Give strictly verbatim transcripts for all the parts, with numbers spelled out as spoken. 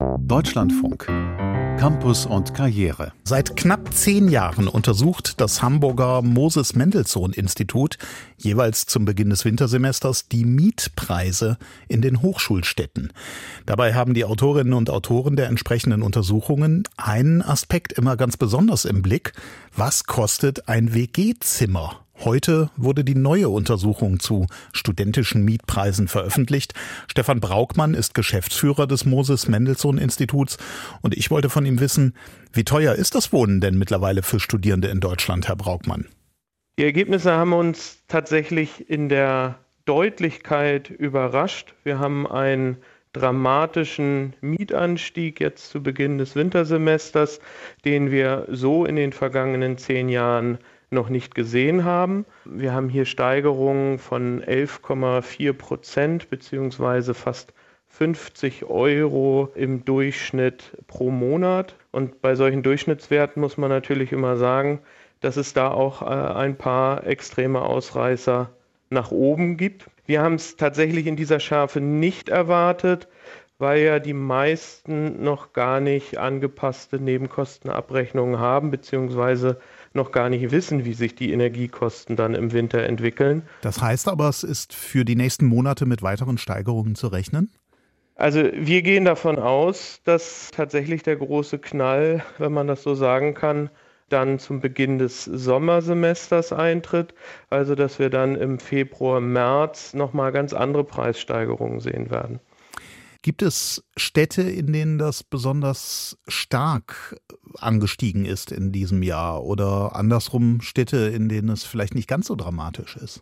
Deutschlandfunk. Campus und Karriere. Seit knapp zehn Jahren untersucht das Hamburger Moses-Mendelssohn-Institut jeweils zum Beginn des Wintersemesters die Mietpreise in den Hochschulstädten. Dabei haben die Autorinnen und Autoren der entsprechenden Untersuchungen einen Aspekt immer ganz besonders im Blick. Was kostet ein W G-Zimmer? Heute wurde die neue Untersuchung zu studentischen Mietpreisen veröffentlicht. Stefan Braukmann ist Geschäftsführer des Moses-Mendelssohn-Instituts und ich wollte von ihm wissen, wie teuer ist das Wohnen denn mittlerweile für Studierende in Deutschland, Herr Braukmann? Die Ergebnisse haben uns tatsächlich in der Deutlichkeit überrascht. Wir haben einen dramatischen Mietanstieg jetzt zu Beginn des Wintersemesters, den wir so in den vergangenen zehn Jahren noch nicht gesehen haben. Wir haben hier Steigerungen von elf Komma vier Prozent beziehungsweise fast fünfzig Euro im Durchschnitt pro Monat. Und bei solchen Durchschnittswerten muss man natürlich immer sagen, dass es da auch äh, ein paar extreme Ausreißer nach oben gibt. Wir haben es tatsächlich in dieser Schärfe nicht erwartet, weil ja die meisten noch gar nicht angepasste Nebenkostenabrechnungen haben, beziehungsweise noch gar nicht wissen, wie sich die Energiekosten dann im Winter entwickeln. Das heißt aber, es ist für die nächsten Monate mit weiteren Steigerungen zu rechnen? Also wir gehen davon aus, dass tatsächlich der große Knall, wenn man das so sagen kann, dann zum Beginn des Sommersemesters eintritt. Also dass wir dann im Februar, März nochmal ganz andere Preissteigerungen sehen werden. Gibt es Städte, in denen das besonders stark angestiegen ist in diesem Jahr oder andersrum Städte, in denen es vielleicht nicht ganz so dramatisch ist?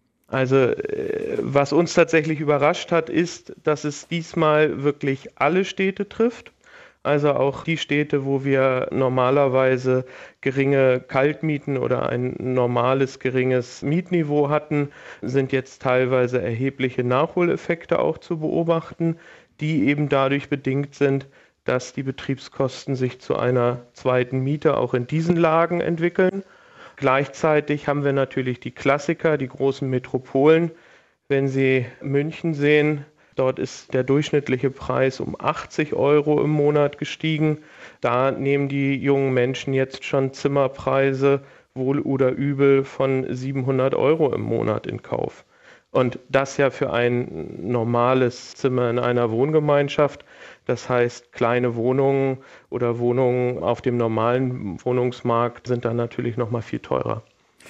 Also was uns tatsächlich überrascht hat, ist, dass es diesmal wirklich alle Städte trifft. Also auch die Städte, wo wir normalerweise geringe Kaltmieten oder ein normales geringes Mietniveau hatten, sind jetzt teilweise erhebliche Nachholeffekte auch zu beobachten, die eben dadurch bedingt sind, dass die Betriebskosten sich zu einer zweiten Miete auch in diesen Lagen entwickeln. Gleichzeitig haben wir natürlich die Klassiker, die großen Metropolen. Wenn Sie München sehen, dort ist der durchschnittliche Preis um achtzig Euro im Monat gestiegen. Da nehmen die jungen Menschen jetzt schon Zimmerpreise, wohl oder übel, von siebenhundert Euro im Monat in Kauf. Und das ja für ein normales Zimmer in einer Wohngemeinschaft. Das heißt, kleine Wohnungen oder Wohnungen auf dem normalen Wohnungsmarkt sind dann natürlich noch mal viel teurer.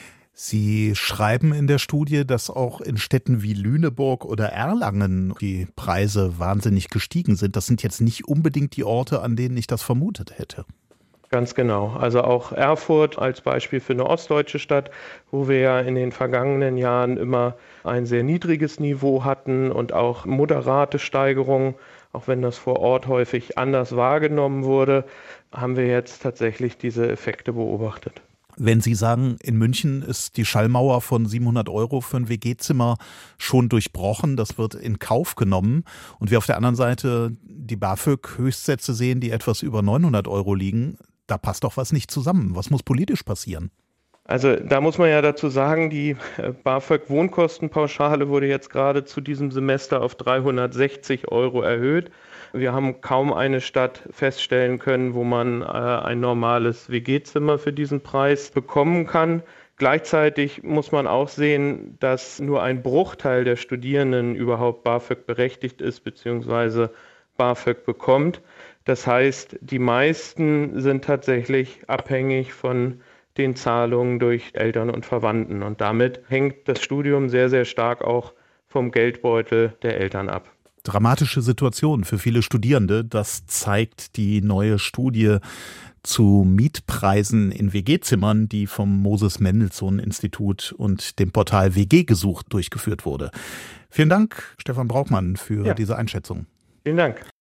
Sie schreiben in der Studie, dass auch in Städten wie Lüneburg oder Erlangen die Preise wahnsinnig gestiegen sind. Das sind jetzt nicht unbedingt die Orte, an denen ich das vermutet hätte. Ganz genau. Also auch Erfurt als Beispiel für eine ostdeutsche Stadt, wo wir ja in den vergangenen Jahren immer ein sehr niedriges Niveau hatten und auch moderate Steigerungen, auch wenn das vor Ort häufig anders wahrgenommen wurde, haben wir jetzt tatsächlich diese Effekte beobachtet. Wenn Sie sagen, in München ist die Schallmauer von siebenhundert Euro für ein W G-Zimmer schon durchbrochen, das wird in Kauf genommen und wir auf der anderen Seite die BAföG-Höchstsätze sehen, die etwas über neunhundert Euro liegen, da passt doch was nicht zusammen. Was muss politisch passieren? Also da muss man ja dazu sagen, die BAföG-Wohnkostenpauschale wurde jetzt gerade zu diesem Semester auf dreihundertsechzig Euro erhöht. Wir haben kaum eine Stadt feststellen können, wo man äh, ein normales W G-Zimmer für diesen Preis bekommen kann. Gleichzeitig muss man auch sehen, dass nur ein Bruchteil der Studierenden überhaupt BAföG berechtigt ist bzw. BAföG bekommt. Das heißt, die meisten sind tatsächlich abhängig von den Zahlungen durch Eltern und Verwandten. Und damit hängt das Studium sehr, sehr stark auch vom Geldbeutel der Eltern ab. Dramatische Situation für viele Studierende. Das zeigt die neue Studie zu Mietpreisen in W G-Zimmern, die vom Moses-Mendelssohn-Institut und dem Portal W G gesucht durchgeführt wurde. Vielen Dank, Stefan Braukmann, für ja. diese Einschätzung. Vielen Dank.